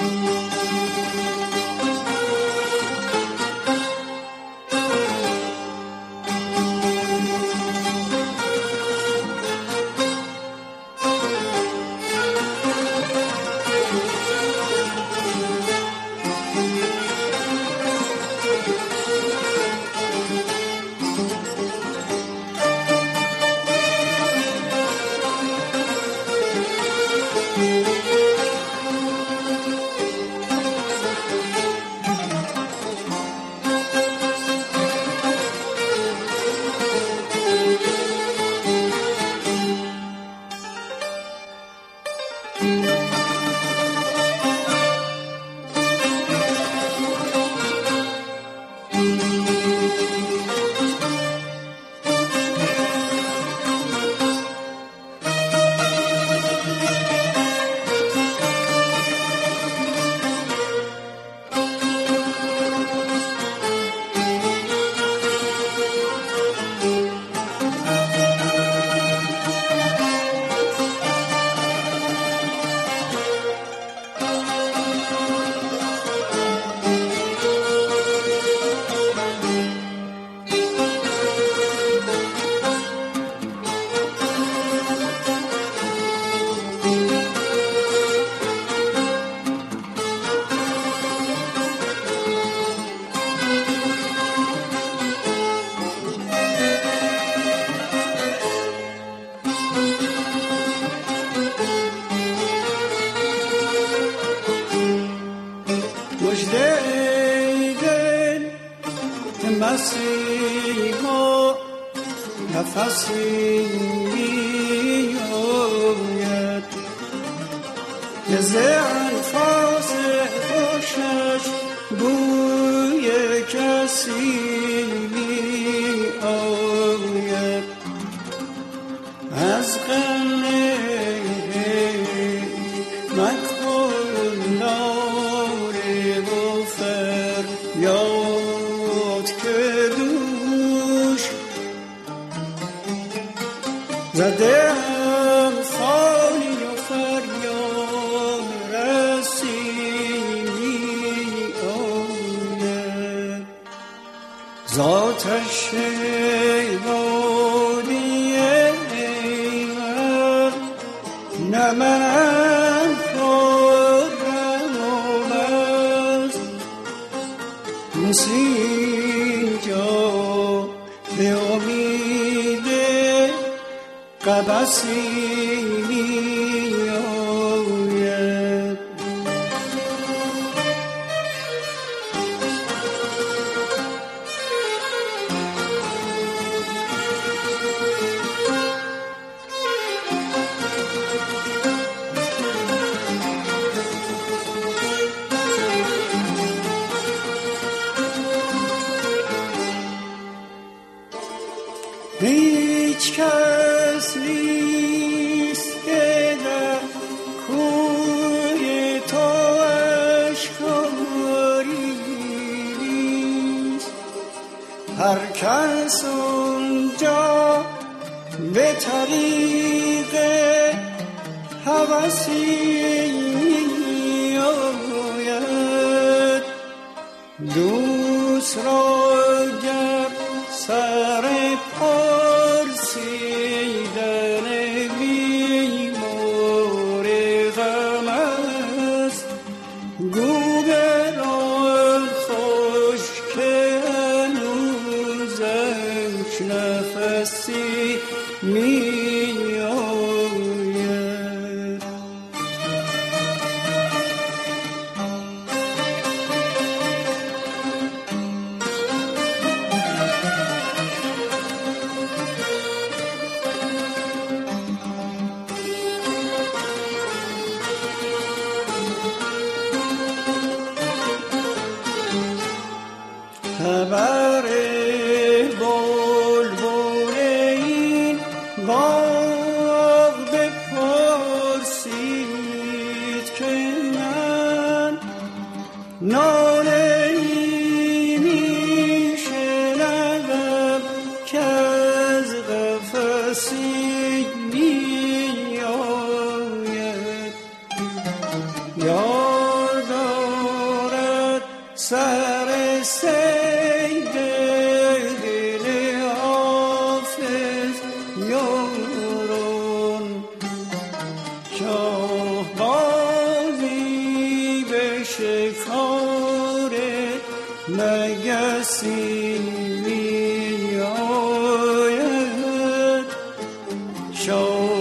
مسیحا نفسی میآید که ز انفاس خوشش بوی کسی میآید از غم مکن ناله و فریاد که دوش زدم خالی و فریاد رسی آید ذاتش شیبادی ایمن نمنم خورم و بست اینجا به امید قبسی میآید هیچ کس نیست که در کوی تو اشکاری نیست هر کس اونجا به طریق هوسی میآید دوست را گر سر پرسیدن بیمار غم است گو بران خوش که هنوزش نفسی میآید خبر بلبل این باغ بپرسید که من ناله ای میشنوم که از قفسی میآید یار سر سید دل حافظ یاران شاه بازی به شکار مگسی می آید شاه